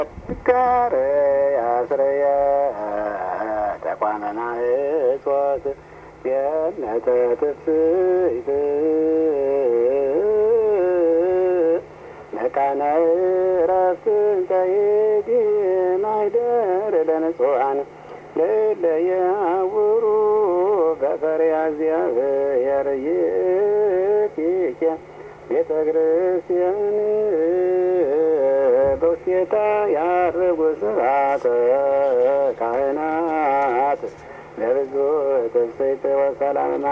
ጋር ያስረየ ተቋመና እጾት ገነተ ትፍስሕት መካነ ዕረፍት እንተ ማኅደረ ለንጹሐን ለእለ ይዐውሩ በፈሪሃ እግዚአብሔር ይእቲከ ቤተ ክርስቲያን በውስቴታ ያዕርጉ ስብሐተ ካህናት ለብዙ ትፍስሕት ወሰላም